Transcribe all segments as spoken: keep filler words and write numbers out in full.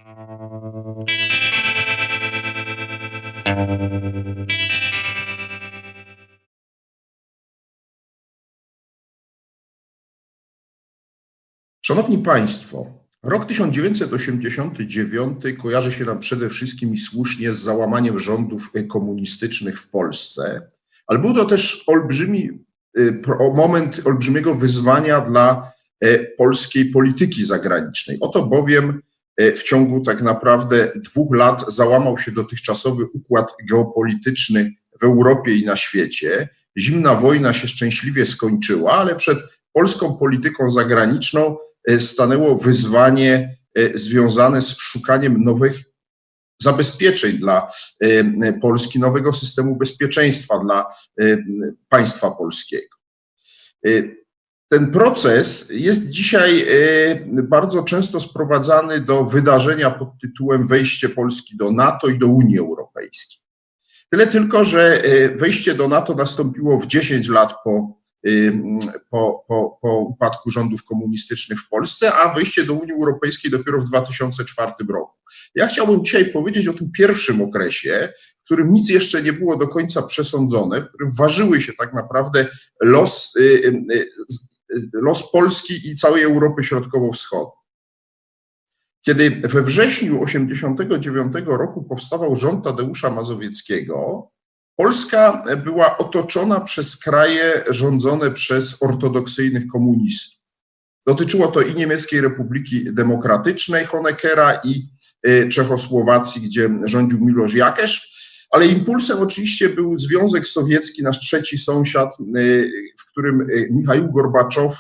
Szanowni Państwo, rok tysiąc dziewięćset osiemdziesiąty dziewiąty kojarzy się nam przede wszystkim i słusznie z załamaniem rządów komunistycznych w Polsce, ale był to też olbrzymi moment olbrzymiego wyzwania dla polskiej polityki zagranicznej. Oto bowiem w ciągu tak naprawdę dwóch lat załamał się dotychczasowy układ geopolityczny w Europie i na świecie. Zimna wojna się szczęśliwie skończyła, ale przed polską polityką zagraniczną stanęło wyzwanie związane z szukaniem nowych zabezpieczeń dla Polski, nowego systemu bezpieczeństwa dla państwa polskiego. Ten proces jest dzisiaj bardzo często sprowadzany do wydarzenia pod tytułem wejście Polski do NATO i do Unii Europejskiej. Tyle tylko, że wejście do NATO nastąpiło w dziesięć lat po Po, po, po upadku rządów komunistycznych w Polsce, a wejście do Unii Europejskiej dopiero w dwa tysiące czwartym roku. Ja chciałbym dzisiaj powiedzieć o tym pierwszym okresie, w którym nic jeszcze nie było do końca przesądzone, w którym ważyły się tak naprawdę los, los Polski i całej Europy Środkowo-Wschodniej. Kiedy we wrześniu tysiąc dziewięćset osiemdziesiątego dziewiątego roku powstawał rząd Tadeusza Mazowieckiego, Polska była otoczona przez kraje rządzone przez ortodoksyjnych komunistów. Dotyczyło to i Niemieckiej Republiki Demokratycznej Honeckera i Czechosłowacji, gdzie rządził Miloš Jakeš, ale impulsem oczywiście był Związek Sowiecki, nasz trzeci sąsiad, w którym Michaił Gorbaczow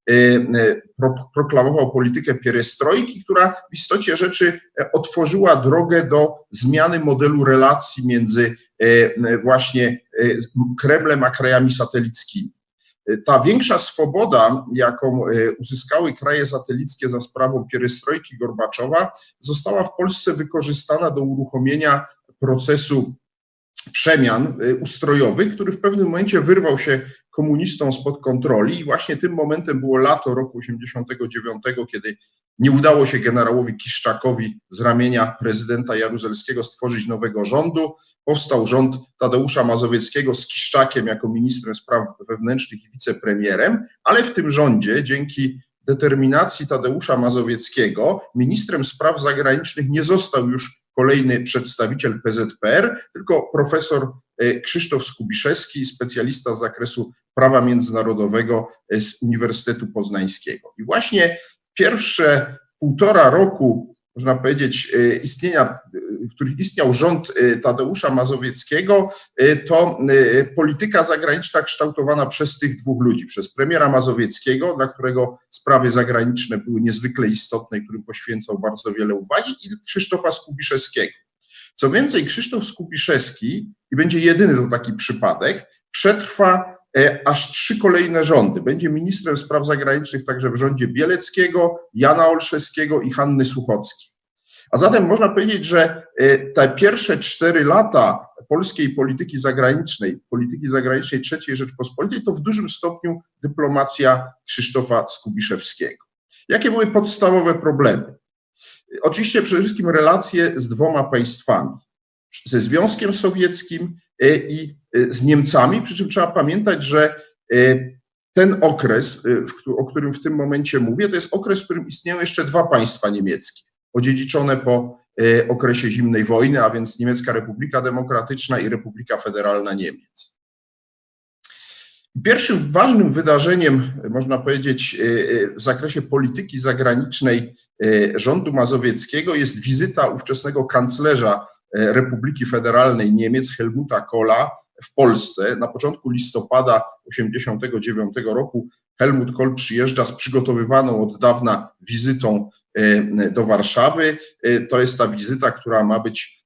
proklamował politykę pierestrojki, która w istocie rzeczy otworzyła drogę do zmiany modelu relacji między właśnie Kremlem a krajami satelickimi. Ta większa swoboda, jaką uzyskały kraje satelickie za sprawą pierestrojki Gorbaczowa, została w Polsce wykorzystana do uruchomienia procesu przemian ustrojowych, który w pewnym momencie wyrwał się komunistom spod kontroli i właśnie tym momentem było lato roku osiemdziesiątego dziewiątego, kiedy nie udało się generałowi Kiszczakowi z ramienia prezydenta Jaruzelskiego stworzyć nowego rządu. Powstał rząd Tadeusza Mazowieckiego z Kiszczakiem jako ministrem spraw wewnętrznych i wicepremierem, ale w tym rządzie dzięki determinacji Tadeusza Mazowieckiego ministrem spraw zagranicznych nie został już kolejny przedstawiciel P Z P R, tylko profesor Krzysztof Skubiszewski, specjalista z zakresu prawa międzynarodowego z Uniwersytetu Poznańskiego. I właśnie pierwsze półtora roku, można powiedzieć, istnienia, w których istniał rząd Tadeusza Mazowieckiego, to polityka zagraniczna kształtowana przez tych dwóch ludzi, przez premiera Mazowieckiego, dla którego sprawy zagraniczne były niezwykle istotne i którym poświęcał bardzo wiele uwagi, i Krzysztofa Skubiszewskiego. Co więcej, Krzysztof Skubiszewski, i będzie jedyny to taki przypadek, przetrwa aż trzy kolejne rządy. Będzie ministrem spraw zagranicznych także w rządzie Bieleckiego, Jana Olszewskiego i Hanny Suchockiej. A zatem można powiedzieć, że te pierwsze cztery lata polskiej polityki zagranicznej, polityki zagranicznej trzeciej Rzeczpospolitej, to w dużym stopniu dyplomacja Krzysztofa Skubiszewskiego. Jakie były podstawowe problemy? Oczywiście przede wszystkim relacje z dwoma państwami, ze Związkiem Sowieckim i z Niemcami, przy czym trzeba pamiętać, że ten okres, o którym w tym momencie mówię, to jest okres, w którym istnieją jeszcze dwa państwa niemieckie, odziedziczone po okresie zimnej wojny, a więc Niemiecka Republika Demokratyczna i Republika Federalna Niemiec. Pierwszym ważnym wydarzeniem, można powiedzieć, w zakresie polityki zagranicznej rządu mazowieckiego jest wizyta ówczesnego kanclerza Republiki Federalnej Niemiec Helmuta Kohla w Polsce. Na początku listopada tysiąc dziewięćset osiemdziesiątego dziewiątego roku Helmut Kohl przyjeżdża z przygotowywaną od dawna wizytą do Warszawy. To jest ta wizyta, która ma być,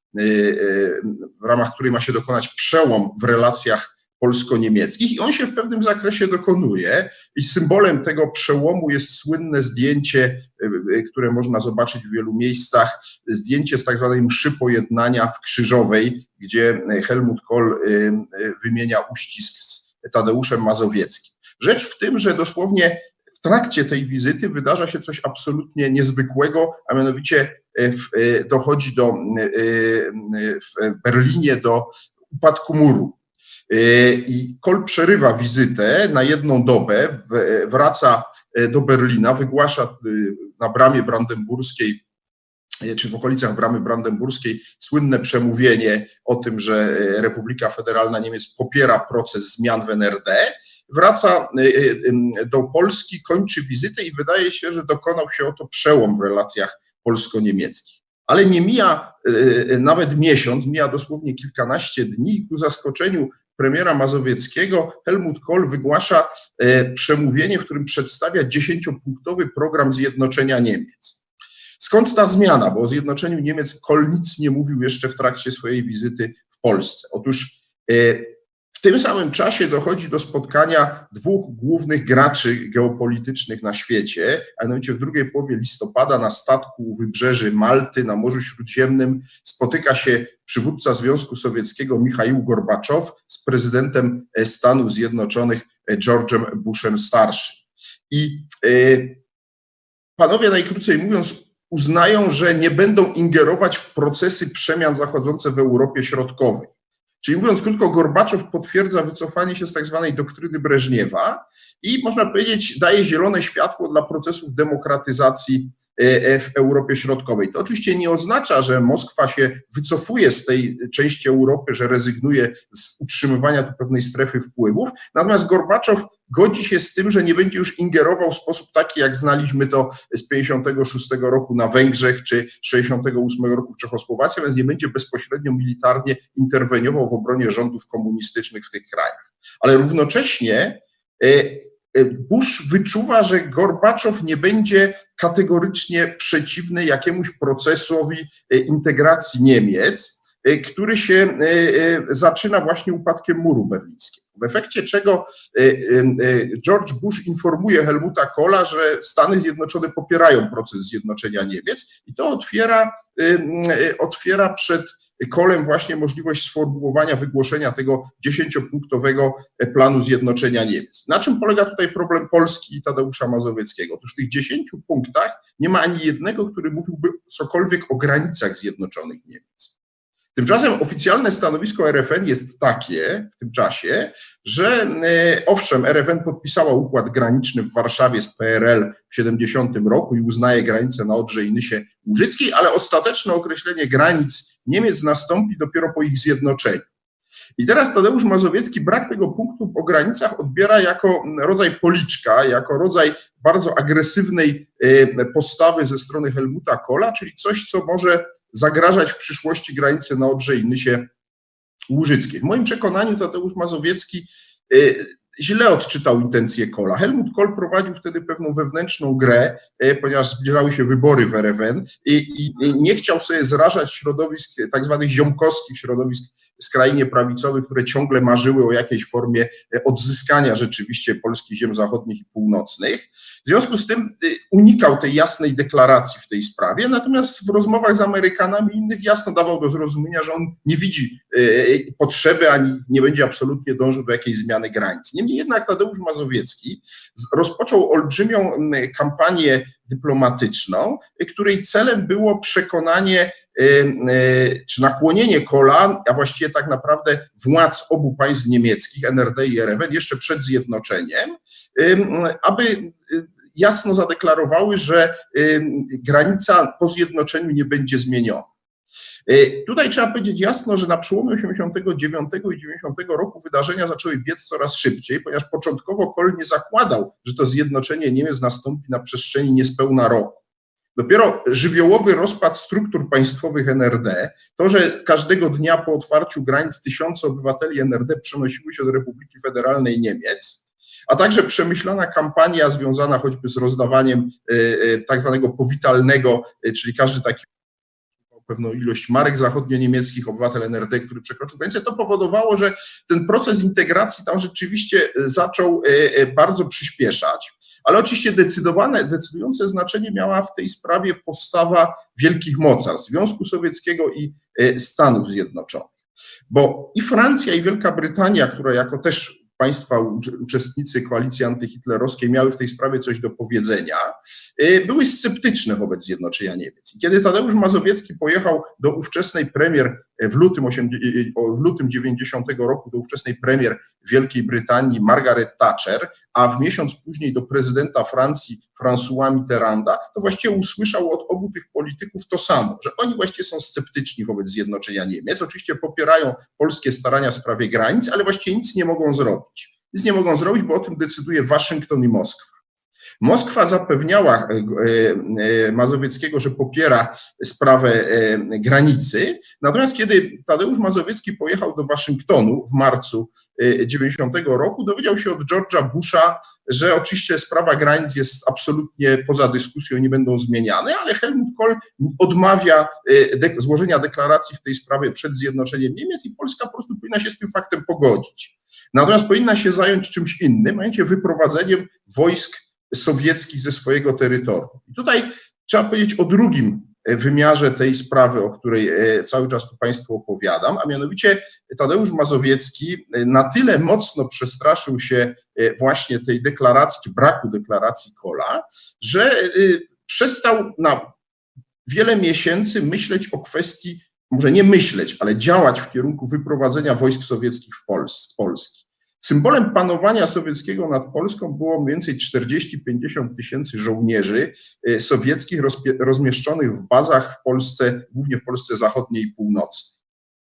w ramach której ma się dokonać przełom w relacjach polsko-niemieckich i on się w pewnym zakresie dokonuje i symbolem tego przełomu jest słynne zdjęcie, które można zobaczyć w wielu miejscach, zdjęcie z tak zwanej mszy pojednania w Krzyżowej, gdzie Helmut Kohl wymienia uścisk z Tadeuszem Mazowieckim. Rzecz w tym, że dosłownie w trakcie tej wizyty wydarza się coś absolutnie niezwykłego, a mianowicie dochodzi do, w Berlinie do upadku muru. I Kohl przerywa wizytę na jedną dobę, wraca do Berlina, wygłasza na bramie brandenburskiej czy w okolicach bramy brandenburskiej słynne przemówienie o tym, że Republika Federalna Niemiec popiera proces zmian w N R D, wraca do Polski, kończy wizytę i wydaje się, że dokonał się oto przełom w relacjach polsko-niemieckich. Ale nie mija nawet miesiąc, mija dosłownie kilkanaście dni i ku zaskoczeniu premiera Mazowieckiego Helmut Kohl wygłasza przemówienie, w którym przedstawia dziesięciopunktowy program zjednoczenia Niemiec. Skąd ta zmiana? Bo o zjednoczeniu Niemiec Kohl nic nie mówił jeszcze w trakcie swojej wizyty w Polsce. Otóż w tym samym czasie dochodzi do spotkania dwóch głównych graczy geopolitycznych na świecie, a mianowicie w drugiej połowie listopada na statku u wybrzeży Malty na Morzu Śródziemnym spotyka się przywódca Związku Sowieckiego Michaił Gorbaczow z prezydentem Stanów Zjednoczonych George'em Bushem starszym. I panowie, najkrócej mówiąc, uznają, że nie będą ingerować w procesy przemian zachodzące w Europie Środkowej. Czyli mówiąc krótko, Gorbaczow potwierdza wycofanie się z tak zwanej doktryny Breżniewa i można powiedzieć daje zielone światło dla procesów demokratyzacji w Europie Środkowej. To oczywiście nie oznacza, że Moskwa się wycofuje z tej części Europy, że rezygnuje z utrzymywania tu pewnej strefy wpływów, natomiast Gorbaczow godzi się z tym, że nie będzie już ingerował w sposób taki, jak znaliśmy to z pięćdziesiątego szóstego roku na Węgrzech czy sześćdziesiątego ósmego roku w Czechosłowacji, więc nie będzie bezpośrednio militarnie interweniował w obronie rządów komunistycznych w tych krajach. Ale równocześnie Bush wyczuwa, że Gorbaczow nie będzie kategorycznie przeciwny jakiemuś procesowi integracji Niemiec, który się zaczyna właśnie upadkiem muru berlińskiego. W efekcie czego George Bush informuje Helmuta Kohla, że Stany Zjednoczone popierają proces zjednoczenia Niemiec i to otwiera, otwiera przed Kohlem właśnie możliwość sformułowania, wygłoszenia tego dziesięciopunktowego planu zjednoczenia Niemiec. Na czym polega tutaj problem Polski i Tadeusza Mazowieckiego? Otóż w tych dziesięciu punktach nie ma ani jednego, który mówiłby cokolwiek o granicach zjednoczonych Niemiec. Tymczasem oficjalne stanowisko R F N jest takie w tym czasie, że owszem, R F N podpisała układ graniczny w Warszawie z P R L w siedemdziesiątym roku i uznaje granice na Odrze i Nysie Łużyckiej, ale ostateczne określenie granic Niemiec nastąpi dopiero po ich zjednoczeniu. I teraz Tadeusz Mazowiecki brak tego punktu o granicach odbiera jako rodzaj policzka, jako rodzaj bardzo agresywnej postawy ze strony Helmuta Kohla, czyli coś, co może zagrażać w przyszłości granicy na Odrze i Nysie Łużyckiej. W moim przekonaniu Tadeusz Mazowiecki źle odczytał intencje Kohla. Helmut Kohl prowadził wtedy pewną wewnętrzną grę, ponieważ zbliżały się wybory w R F N i, i nie chciał sobie zrażać środowisk, tak zwanych ziomkowskich środowisk skrajnie prawicowych, które ciągle marzyły o jakiejś formie odzyskania rzeczywiście polskich ziem zachodnich i północnych. W związku z tym unikał tej jasnej deklaracji w tej sprawie, natomiast w rozmowach z Amerykanami i innych jasno dawał do zrozumienia, że on nie widzi potrzeby ani nie będzie absolutnie dążył do jakiejś zmiany granic. Niemniej jednak Tadeusz Mazowiecki rozpoczął olbrzymią kampanię dyplomatyczną, której celem było przekonanie czy nakłonienie Kohla, a właściwie tak naprawdę władz obu państw niemieckich, N R D i R F N, jeszcze przed zjednoczeniem, aby jasno zadeklarowały, że granica po zjednoczeniu nie będzie zmieniona. Tutaj trzeba powiedzieć jasno, że na przełomie osiemdziesiątego dziewiątego i dziewięćdziesiątego roku wydarzenia zaczęły biec coraz szybciej, ponieważ początkowo Kohl nie zakładał, że to zjednoczenie Niemiec nastąpi na przestrzeni niespełna roku. Dopiero żywiołowy rozpad struktur państwowych N R D, to, że każdego dnia po otwarciu granic tysiące obywateli N R D przenosiły się do Republiki Federalnej Niemiec, a także przemyślana kampania związana choćby z rozdawaniem tak zwanego powitalnego, czyli każdy taki pewną ilość marek zachodnio-niemieckich, obywatel N R D, który przekroczył granicę, to powodowało, że ten proces integracji tam rzeczywiście zaczął bardzo przyspieszać. Ale oczywiście decydowane, decydujące znaczenie miała w tej sprawie postawa wielkich mocarstw, Związku Sowieckiego i Stanów Zjednoczonych. Bo i Francja, i Wielka Brytania, która jako też państwa uczestnicy koalicji antyhitlerowskiej miały w tej sprawie coś do powiedzenia, były sceptyczne wobec zjednoczenia Niemiec. I kiedy Tadeusz Mazowiecki pojechał do ówczesnej premier w lutym, w lutym dziewięćdziesiątego roku, do ówczesnej premier Wielkiej Brytanii Margaret Thatcher, a w miesiąc później do prezydenta Francji Françoisa Mitterranda, to właściwie usłyszał od obu tych polityków to samo, że oni właściwie są sceptyczni wobec zjednoczenia Niemiec, oczywiście popierają polskie starania w sprawie granic, ale właściwie nic nie mogą zrobić. Nic nie mogą zrobić, bo o tym decyduje Waszyngton i Moskwa. Moskwa zapewniała Mazowieckiego, że popiera sprawę granicy, natomiast kiedy Tadeusz Mazowiecki pojechał do Waszyngtonu w marcu dziewięćdziesiątego roku, dowiedział się od George'a Busha, że oczywiście sprawa granic jest absolutnie poza dyskusją, nie będą zmieniane, ale Helmut Kohl odmawia złożenia deklaracji w tej sprawie przed zjednoczeniem Niemiec i Polska po prostu powinna się z tym faktem pogodzić. Natomiast powinna się zająć czymś innym, mianowicie wyprowadzeniem wojsk sowieckich ze swojego terytorium. I tutaj trzeba powiedzieć o drugim wymiarze tej sprawy, o której cały czas tu Państwu opowiadam, a mianowicie Tadeusz Mazowiecki na tyle mocno przestraszył się właśnie tej deklaracji, czy braku deklaracji Kohla, że przestał na wiele miesięcy myśleć o kwestii, może nie myśleć, ale działać w kierunku wyprowadzenia wojsk sowieckich w Pols- z Polski. Symbolem panowania sowieckiego nad Polską było mniej więcej czterdzieści do pięćdziesięciu tysięcy żołnierzy sowieckich rozmieszczonych w bazach w Polsce, głównie w Polsce zachodniej i północnej.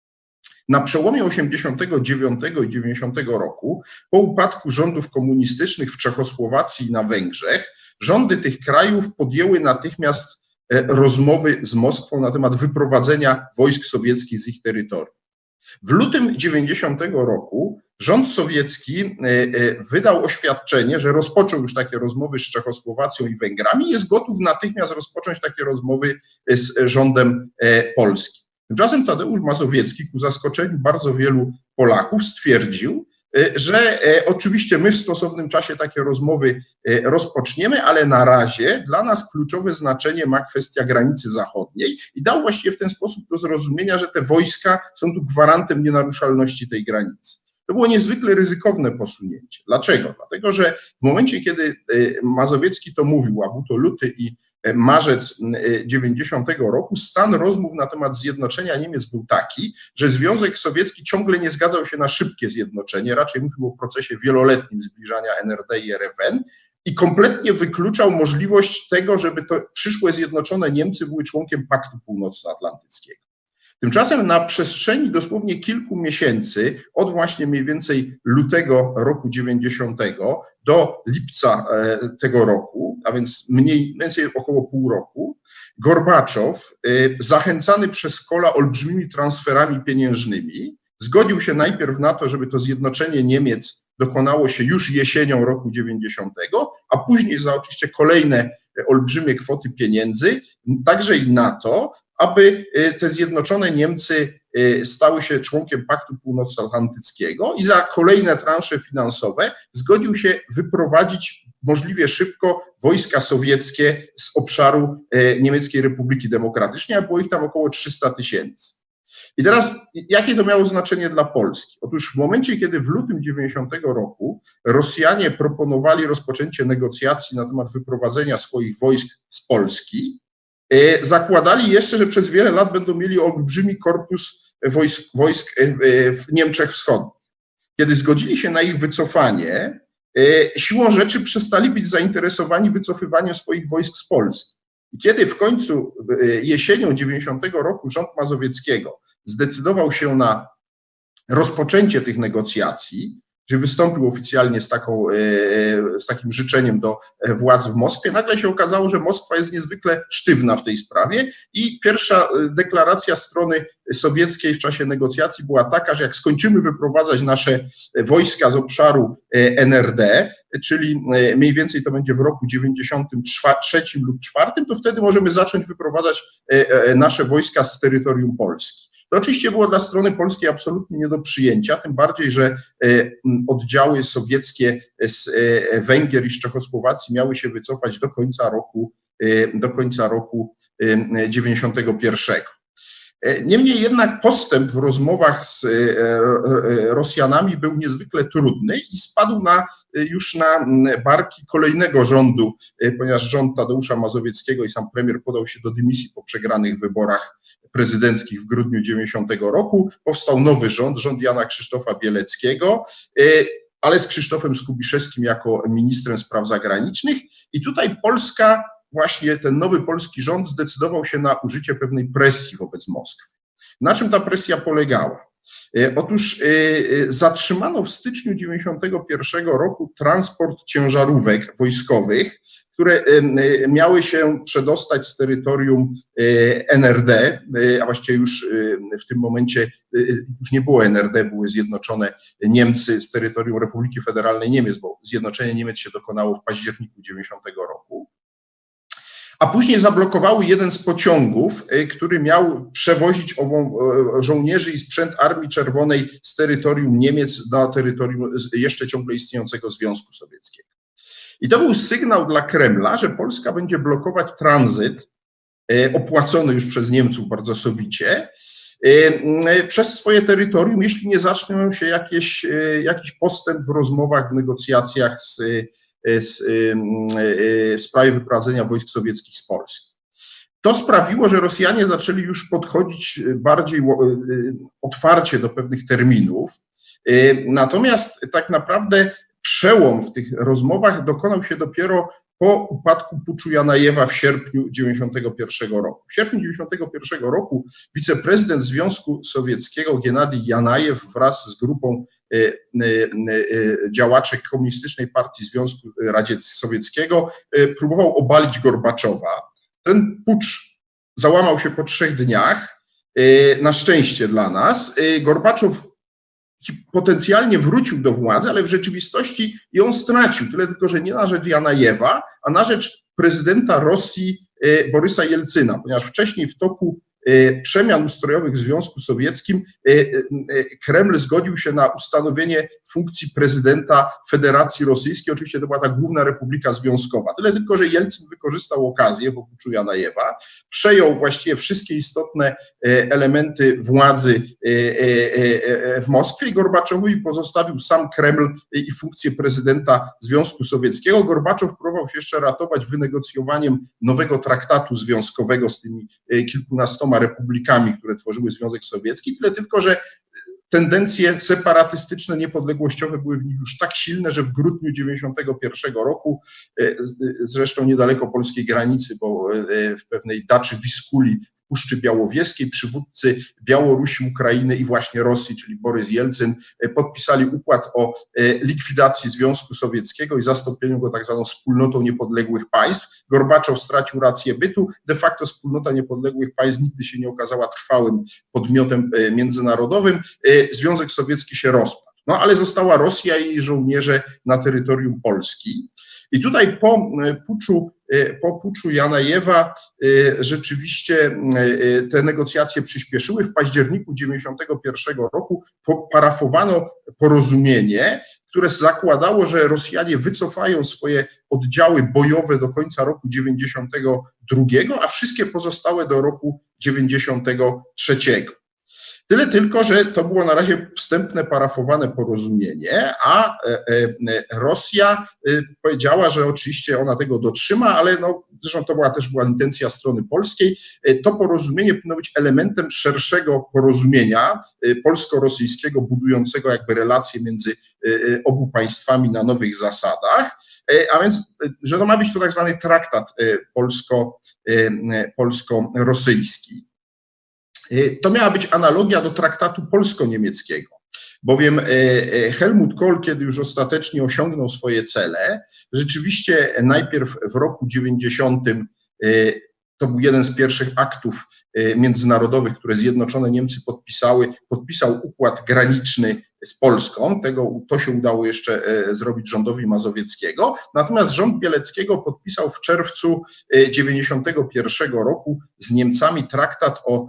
Na przełomie osiemdziesiątego dziewiątego i dziewięćdziesiątego roku, po upadku rządów komunistycznych w Czechosłowacji i na Węgrzech, rządy tych krajów podjęły natychmiast rozmowy z Moskwą na temat wyprowadzenia wojsk sowieckich z ich terytorium. W lutym dziewięćdziesiątego roku rząd sowiecki wydał oświadczenie, że rozpoczął już takie rozmowy z Czechosłowacją i Węgrami i jest gotów natychmiast rozpocząć takie rozmowy z rządem polskim. Tymczasem Tadeusz Mazowiecki, ku zaskoczeniu bardzo wielu Polaków, stwierdził, że oczywiście my w stosownym czasie takie rozmowy rozpoczniemy, ale na razie dla nas kluczowe znaczenie ma kwestia granicy zachodniej i dał właściwie w ten sposób do zrozumienia, że te wojska są tu gwarantem nienaruszalności tej granicy. To było niezwykle ryzykowne posunięcie. Dlaczego? Dlatego, że w momencie, kiedy Mazowiecki to mówił, a był to luty i marzec dziewięćdziesiątego roku, stan rozmów na temat zjednoczenia Niemiec był taki, że Związek Sowiecki ciągle nie zgadzał się na szybkie zjednoczenie, raczej mówił o procesie wieloletnim zbliżania N R D i R F N i kompletnie wykluczał możliwość tego, żeby to przyszłe zjednoczone Niemcy były członkiem Paktu Północnoatlantyckiego. Tymczasem na przestrzeni dosłownie kilku miesięcy, od właśnie mniej więcej lutego roku dziewięćdziesiątego do lipca tego roku, a więc mniej więcej około pół roku, Gorbaczow, zachęcany przez Kohla olbrzymimi transferami pieniężnymi, zgodził się najpierw na to, żeby to zjednoczenie Niemiec dokonało się już jesienią roku dziewięćdziesiątego, a później za oczywiście kolejne olbrzymie kwoty pieniędzy, także i na to, aby te zjednoczone Niemcy stały się członkiem Paktu Północnoatlantyckiego i za kolejne transze finansowe zgodził się wyprowadzić możliwie szybko wojska sowieckie z obszaru Niemieckiej Republiki Demokratycznej, a było ich tam około trzysta tysięcy. I teraz jakie to miało znaczenie dla Polski? Otóż w momencie, kiedy w lutym dziewięćdziesiątego roku Rosjanie proponowali rozpoczęcie negocjacji na temat wyprowadzenia swoich wojsk z Polski, zakładali jeszcze, że przez wiele lat będą mieli olbrzymi korpus wojsk, wojsk w Niemczech Wschodnich. Kiedy zgodzili się na ich wycofanie, siłą rzeczy przestali być zainteresowani wycofywaniem swoich wojsk z Polski. I kiedy w końcu jesienią dziewięćdziesiątego roku rząd Mazowieckiego zdecydował się na rozpoczęcie tych negocjacji, że wystąpił oficjalnie z, taką, z takim życzeniem do władz w Moskwie, nagle się okazało, że Moskwa jest niezwykle sztywna w tej sprawie i pierwsza deklaracja strony sowieckiej w czasie negocjacji była taka, że jak skończymy wyprowadzać nasze wojska z obszaru N R D, czyli mniej więcej to będzie w roku dziewięćdziesiątym trzecim lub czwartym, to wtedy możemy zacząć wyprowadzać nasze wojska z terytorium Polski. To oczywiście było dla strony polskiej absolutnie nie do przyjęcia, tym bardziej, że oddziały sowieckie z Węgier i z Czechosłowacji miały się wycofać do końca roku, do końca roku dziewięćdziesiątego pierwszego. Niemniej jednak postęp w rozmowach z Rosjanami był niezwykle trudny i spadł na, już na barki kolejnego rządu, ponieważ rząd Tadeusza Mazowieckiego i sam premier podał się do dymisji po przegranych wyborach prezydenckich w grudniu dziewięćdziesiątego roku. Powstał nowy rząd, rząd Jana Krzysztofa Bieleckiego, ale z Krzysztofem Skubiszewskim jako ministrem spraw zagranicznych. I tutaj Polska, właśnie ten nowy polski rząd zdecydował się na użycie pewnej presji wobec Moskwy. Na czym ta presja polegała? Otóż zatrzymano w styczniu dziewięćdziesiątego pierwszego roku transport ciężarówek wojskowych, które miały się przedostać z terytorium N R D, a właściwie już w tym momencie już nie było N R D, były zjednoczone Niemcy z terytorium Republiki Federalnej Niemiec, bo zjednoczenie Niemiec się dokonało w październiku dziewięćdziesiątego roku. A później zablokowały jeden z pociągów, który miał przewozić ową żołnierzy i sprzęt Armii Czerwonej z terytorium Niemiec na terytorium jeszcze ciągle istniejącego Związku Sowieckiego. I to był sygnał dla Kremla, że Polska będzie blokować tranzyt, opłacony już przez Niemców bardzo sowicie, przez swoje terytorium, jeśli nie zaczną się jakieś, jakiś postęp w rozmowach, w negocjacjach z w sprawie wyprowadzenia wojsk sowieckich z Polski. To sprawiło, że Rosjanie zaczęli już podchodzić bardziej otwarcie do pewnych terminów, natomiast tak naprawdę przełom w tych rozmowach dokonał się dopiero po upadku puczu Janajewa w sierpniu dziewięćdziesiątego pierwszego roku. W sierpniu dziewięćdziesiątego pierwszego roku wiceprezydent Związku Sowieckiego Genadij Janajew wraz z grupą działaczy Komunistycznej Partii Związku Radzieckiego Sowieckiego próbował obalić Gorbaczowa. Ten pucz załamał się po trzech dniach, na szczęście dla nas. Gorbaczow potencjalnie wrócił do władzy, ale w rzeczywistości ją stracił. Tyle tylko, że nie na rzecz Janajewa, a na rzecz prezydenta Rosji Borysa Jelcyna, ponieważ wcześniej w toku przemian ustrojowych w Związku Sowieckim Kreml zgodził się na ustanowienie funkcji prezydenta Federacji Rosyjskiej. Oczywiście to była ta główna republika związkowa. Tyle tylko, że Jelcyn wykorzystał okazję po puczu Janajewa, przejął właściwie wszystkie istotne elementy władzy w Moskwie i Gorbaczowowi pozostawił sam Kreml i funkcję prezydenta Związku Sowieckiego. Gorbaczow próbował się jeszcze ratować wynegocjowaniem nowego traktatu związkowego z tymi kilkunastoma republikami, które tworzyły Związek Sowiecki, tyle tylko, że tendencje separatystyczne, niepodległościowe były w nich już tak silne, że w grudniu dziewięćdziesiątego pierwszego roku, zresztą niedaleko polskiej granicy, bo w pewnej daczy Wiskuli w Puszczy Białowieskiej, przywódcy Białorusi, Ukrainy i właśnie Rosji, czyli Borys Jelcyn, podpisali układ o likwidacji Związku Sowieckiego i zastąpieniu go tak zwaną wspólnotą niepodległych państw. Gorbaczow stracił rację bytu. De facto wspólnota niepodległych państw nigdy się nie okazała trwałym podmiotem międzynarodowym. Związek Sowiecki się rozpadł. No ale została Rosja i jej żołnierze na terytorium Polski. I tutaj po puczu, po puczu Janajewa rzeczywiście te negocjacje przyspieszyły. W październiku dziewięćdziesiątego pierwszego roku parafowano porozumienie, które zakładało, że Rosjanie wycofają swoje oddziały bojowe do końca roku dziewięćdziesiątego drugiego, a wszystkie pozostałe do roku dziewięćdziesiątego trzeciego. Tyle tylko, że to było na razie wstępne parafowane porozumienie, a Rosja powiedziała, że oczywiście ona tego dotrzyma, ale no, zresztą to była też była intencja strony polskiej. To porozumienie powinno być elementem szerszego porozumienia polsko-rosyjskiego, budującego jakby relacje między obu państwami na nowych zasadach, a więc, że to ma być to tak zwany traktat polsko, polsko-rosyjski. To miała być analogia do traktatu polsko-niemieckiego, bowiem Helmut Kohl, kiedy już ostatecznie osiągnął swoje cele, rzeczywiście najpierw w roku dziewięćdziesiątym, to był jeden z pierwszych aktów międzynarodowych, które Zjednoczone Niemcy podpisały, podpisał układ graniczny z Polską, tego, to się udało jeszcze zrobić rządowi Mazowieckiego, natomiast rząd Bieleckiego podpisał w czerwcu dziewięćdziesiątego pierwszego roku z Niemcami traktat o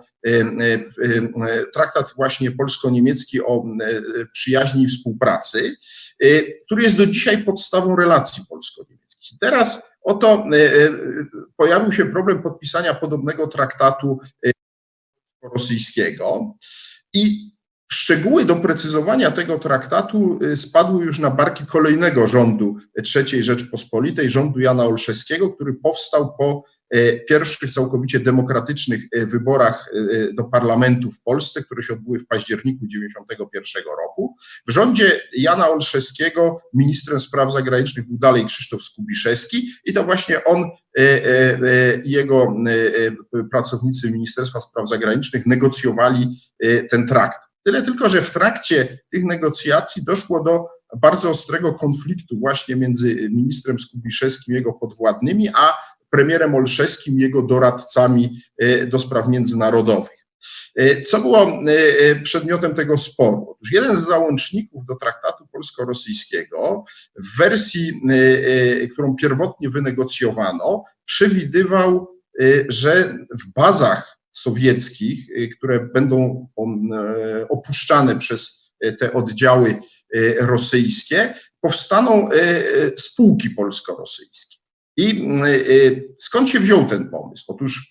traktat właśnie polsko-niemiecki o przyjaźni i współpracy, który jest do dzisiaj podstawą relacji polsko-niemieckich. Teraz oto pojawił się problem podpisania podobnego traktatu polsko-rosyjskiego i szczegóły doprecyzowania tego traktatu spadły już na barki kolejnego rządu trzeciej Rzeczpospolitej, rządu Jana Olszewskiego, który powstał po pierwszych całkowicie demokratycznych wyborach do parlamentu w Polsce, które się odbyły w październiku dziewięćdziesiątego pierwszego roku. W rządzie Jana Olszewskiego ministrem spraw zagranicznych był dalej Krzysztof Skubiszewski i to właśnie on i jego pracownicy Ministerstwa Spraw Zagranicznych negocjowali ten traktat. Tyle tylko, że w trakcie tych negocjacji doszło do bardzo ostrego konfliktu właśnie między ministrem Skubiszewskim i jego podwładnymi, a premierem Olszewskim i jego doradcami do spraw międzynarodowych. Co było przedmiotem tego sporu? Otóż jeden z załączników do traktatu polsko-rosyjskiego w wersji, którą pierwotnie wynegocjowano, przewidywał, że w bazach sowieckich, które będą opuszczane przez te oddziały rosyjskie, powstaną spółki polsko-rosyjskie. I skąd się wziął ten pomysł? Otóż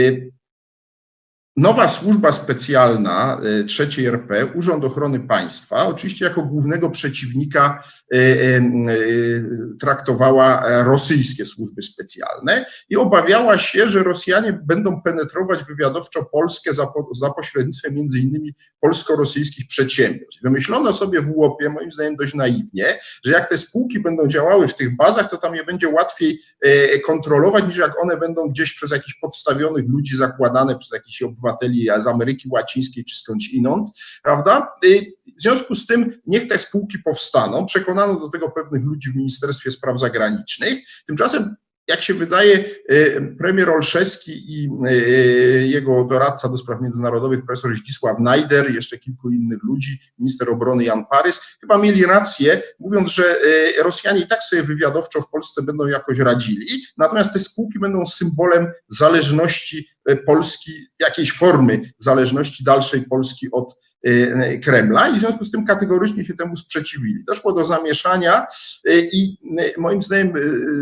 nowa służba specjalna trzeciej R P, Urząd Ochrony Państwa, oczywiście jako głównego przeciwnika traktowała rosyjskie służby specjalne i obawiała się, że Rosjanie będą penetrować wywiadowczo Polskę za, po, za pośrednictwem między innymi polsko-rosyjskich przedsiębiorstw. Wymyślono sobie w łopie, moim zdaniem dość naiwnie, że jak te spółki będą działały w tych bazach, to tam je będzie łatwiej kontrolować, niż jak one będą gdzieś przez jakichś podstawionych ludzi zakładane, przez jakichś obywateli z Ameryki Łacińskiej czy skądś inąd, prawda? W związku z tym niech te spółki powstaną. Przekonano do tego pewnych ludzi w Ministerstwie Spraw Zagranicznych. Tymczasem, jak się wydaje, premier Olszewski i jego doradca do spraw międzynarodowych, profesor Zdzisław Najder, jeszcze kilku innych ludzi, minister obrony Jan Parys, chyba mieli rację, mówiąc, że Rosjanie i tak sobie wywiadowczo w Polsce będą jakoś radzili, natomiast te spółki będą symbolem zależności Polski, jakiejś formy zależności dalszej Polski od Kremla i w związku z tym kategorycznie się temu sprzeciwili. Doszło do zamieszania i moim zdaniem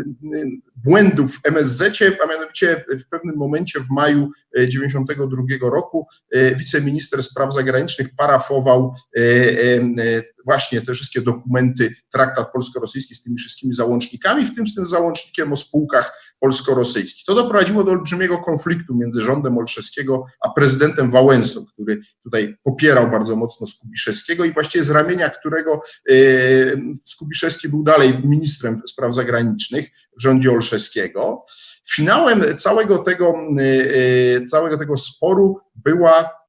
błędów w M S Z-cie, a mianowicie w pewnym momencie w maju dziewięćdziesiątego drugiego roku wiceminister spraw zagranicznych parafował właśnie te wszystkie dokumenty, traktat polsko-rosyjski z tymi wszystkimi załącznikami, w tym z tym załącznikiem o spółkach polsko-rosyjskich. To doprowadziło do olbrzymiego konfliktu między rządem Olszewskiego a prezydentem Wałęsą, który tutaj popierał bardzo mocno Skubiszewskiego i właściwie z ramienia którego Skubiszewski był dalej ministrem spraw zagranicznych w rządzie Olszewskiego. Finałem całego tego, całego tego sporu była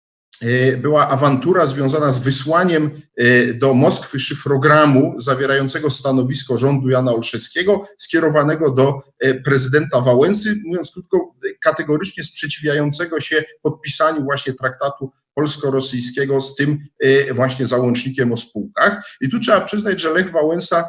była awantura związana z wysłaniem do Moskwy szyfrogramu zawierającego stanowisko rządu Jana Olszewskiego skierowanego do prezydenta Wałęsy, mówiąc krótko, kategorycznie sprzeciwiającego się podpisaniu właśnie traktatu polsko-rosyjskiego z tym właśnie załącznikiem o spółkach. I tu trzeba przyznać, że Lech Wałęsa,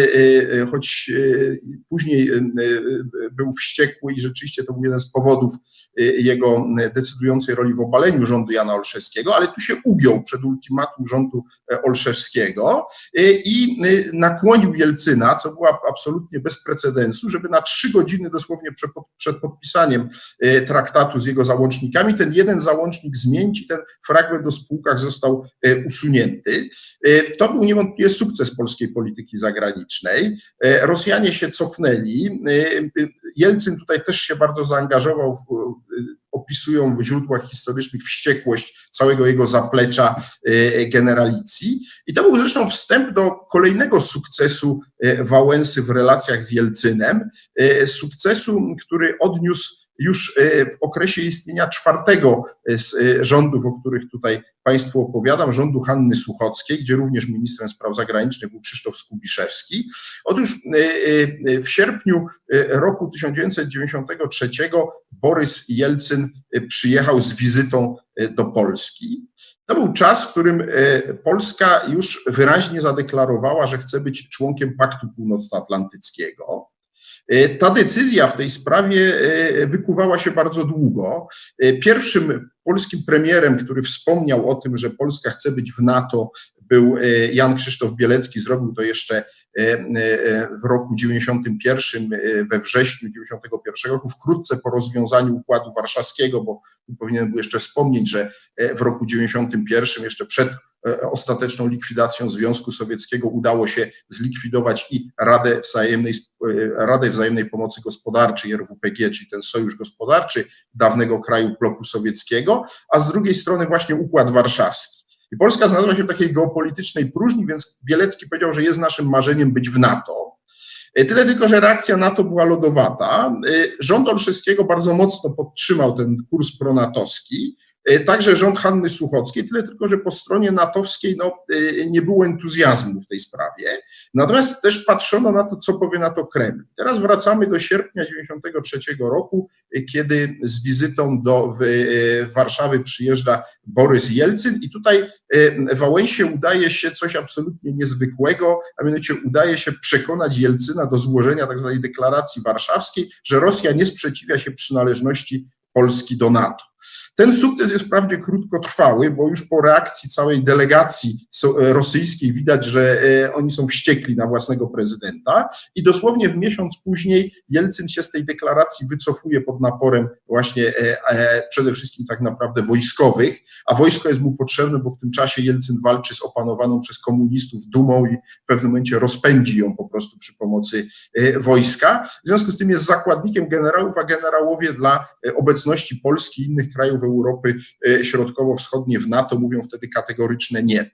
choć później był wściekły i rzeczywiście to był jeden z powodów jego decydującej roli w obaleniu rządu Jana Olszewskiego, ale tu się ugiął przed ultimatum rządu Olszewskiego i nakłonił Jelcyna, co było absolutnie bez precedensu, żeby na trzy godziny dosłownie przed podpisaniem traktatu z jego załącznikami ten jeden załącznik zmienić i ten fragment o spółkach został usunięty. To był niewątpliwie sukces polskiej polityki zagranicznej. Rosjanie się cofnęli. Jelcyn tutaj też się bardzo zaangażował, w, opisują w źródłach historycznych wściekłość całego jego zaplecza generalicji. I to był zresztą wstęp do kolejnego sukcesu Wałęsy w relacjach z Jelcynem, sukcesu, który odniósł już w okresie istnienia czwartego z rządów, o których tutaj Państwu opowiadam, rządu Hanny Suchockiej, gdzie również ministrem spraw zagranicznych był Krzysztof Skubiszewski. Otóż w sierpniu roku tysiąc dziewięćset dziewięćdziesiątego trzeciego Borys Jelcyn przyjechał z wizytą do Polski. To był czas, w którym Polska już wyraźnie zadeklarowała, że chce być członkiem Paktu Północnoatlantyckiego. Ta decyzja w tej sprawie wykuwała się bardzo długo. Pierwszym polskim premierem, który wspomniał o tym, że Polska chce być w NATO, był Jan Krzysztof Bielecki, zrobił to jeszcze w roku dziewięćdziesiątym pierwszym, we wrześniu dziewięćdziesiątego pierwszego roku, wkrótce po rozwiązaniu Układu Warszawskiego, bo tu powinienem był jeszcze wspomnieć, że w roku dziewięćdziesiątym pierwszym, jeszcze przed ostateczną likwidacją Związku Sowieckiego, udało się zlikwidować i Radę Wzajemnej, Radę Wzajemnej Pomocy Gospodarczej, R W P G, czyli ten sojusz gospodarczy dawnego kraju bloku sowieckiego, a z drugiej strony właśnie Układ Warszawski. I Polska znalazła się w takiej geopolitycznej próżni, więc Bielecki powiedział, że jest naszym marzeniem być w NATO. Tyle tylko, że reakcja NATO była lodowata. Rząd Olszewskiego bardzo mocno podtrzymał ten kurs pronatowski, także rząd Hanny Suchockiej, tyle tylko, że po stronie natowskiej no, nie było entuzjazmu w tej sprawie. Natomiast też patrzono na to, co powie na to Kreml. Teraz wracamy do sierpnia dziewięćdziesiątego trzeciego roku, kiedy z wizytą do w Warszawy przyjeżdża Borys Jelcyn i tutaj Wałęsie udaje się coś absolutnie niezwykłego, a mianowicie udaje się przekonać Jelcyna do złożenia tzw. deklaracji warszawskiej, że Rosja nie sprzeciwia się przynależności Polski do NATO. Ten sukces jest wprawdzie krótkotrwały, bo już po reakcji całej delegacji rosyjskiej widać, że oni są wściekli na własnego prezydenta i dosłownie w miesiąc później Jelcyn się z tej deklaracji wycofuje pod naporem właśnie przede wszystkim tak naprawdę wojskowych, a wojsko jest mu potrzebne, bo w tym czasie Jelcyn walczy z opanowaną przez komunistów dumą i w pewnym momencie rozpędzi ją po prostu przy pomocy wojska. W związku z tym jest zakładnikiem generałów, a generałowie dla obecności Polski i innych krajów Europy Środkowo-Wschodniej w NATO mówią wtedy kategoryczne nie.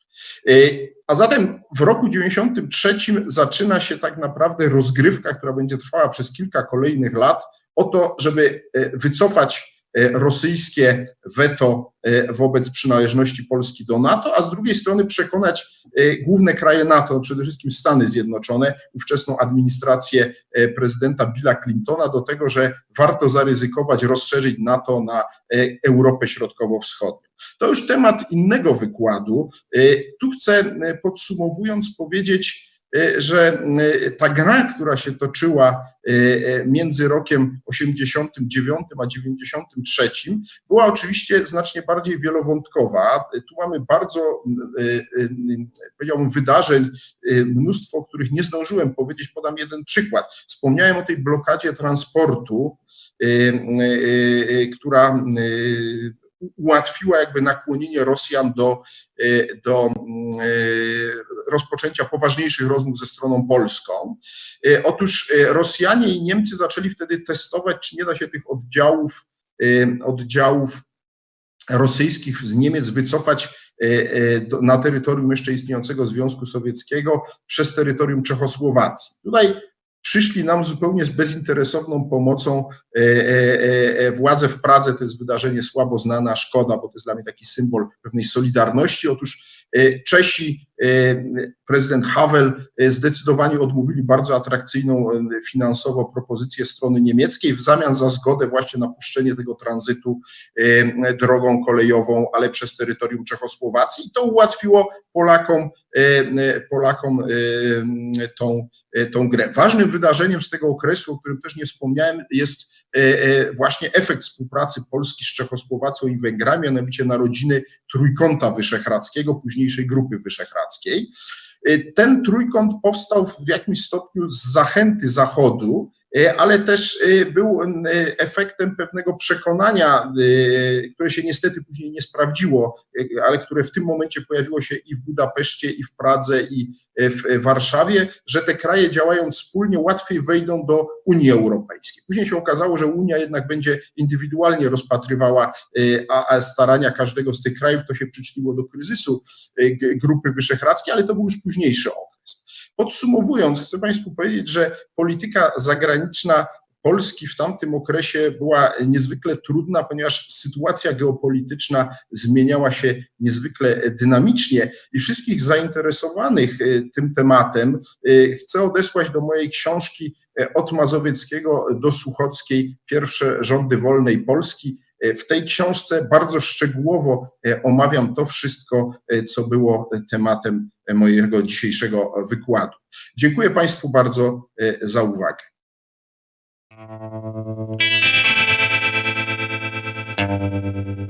A zatem w roku dziewięćdziesiątym trzecim zaczyna się tak naprawdę rozgrywka, która będzie trwała przez kilka kolejnych lat, o to, żeby wycofać rosyjskie weto wobec przynależności Polski do NATO, a z drugiej strony przekonać główne kraje NATO, przede wszystkim Stany Zjednoczone, ówczesną administrację prezydenta Billa Clintona do tego, że warto zaryzykować, rozszerzyć NATO na Europę Środkowo-Wschodnią. To już temat innego wykładu. Tu chcę, podsumowując, powiedzieć, że ta gra, która się toczyła między rokiem osiemdziesiątym dziewiątym a dziewięćdziesiątym trzecim, była oczywiście znacznie bardziej wielowątkowa. Tu mamy bardzo, powiedziałbym, wydarzeń, mnóstwo, o których nie zdążyłem powiedzieć. Podam jeden przykład. Wspomniałem o tej blokadzie transportu, która ułatwiła jakby nakłonienie Rosjan do, do rozpoczęcia poważniejszych rozmów ze stroną polską. Otóż Rosjanie i Niemcy zaczęli wtedy testować, czy nie da się tych oddziałów, oddziałów rosyjskich z Niemiec wycofać na terytorium jeszcze istniejącego Związku Sowieckiego przez terytorium Czechosłowacji. Tutaj przyszli nam zupełnie z bezinteresowną pomocą władze w Pradze. To jest wydarzenie słabo znane, a szkoda, bo to jest dla mnie taki symbol pewnej solidarności. Otóż Czesi, prezydent Havel zdecydowanie odmówili bardzo atrakcyjną finansowo propozycję strony niemieckiej w zamian za zgodę właśnie na puszczenie tego tranzytu drogą kolejową, ale przez terytorium Czechosłowacji. I to ułatwiło Polakom, Polakom tą, tą grę. Ważnym wydarzeniem z tego okresu, o którym też nie wspomniałem, jest właśnie efekt współpracy Polski z Czechosłowacją i Węgrami, a mianowicie narodziny Trójkąta Wyszehradzkiego, późniejszej Grupy Wyszehradzkiej. Ten trójkąt powstał w jakimś stopniu z zachęty Zachodu, ale też był efektem pewnego przekonania, które się niestety później nie sprawdziło, ale które w tym momencie pojawiło się i w Budapeszcie, i w Pradze, i w Warszawie, że te kraje działając wspólnie łatwiej wejdą do Unii Europejskiej. Później się okazało, że Unia jednak będzie indywidualnie rozpatrywała a starania każdego z tych krajów. To się przyczyniło do kryzysu Grupy Wyszehradzkiej, ale to był już późniejszy okres. Podsumowując, chcę Państwu powiedzieć, że polityka zagraniczna Polski w tamtym okresie była niezwykle trudna, ponieważ sytuacja geopolityczna zmieniała się niezwykle dynamicznie i wszystkich zainteresowanych tym tematem chcę odesłać do mojej książki Od Mazowieckiego do Suchockiej Pierwsze rządy wolnej Polski. W tej książce bardzo szczegółowo omawiam to wszystko, co było tematem mojego dzisiejszego wykładu. Dziękuję Państwu bardzo za uwagę. Thank you.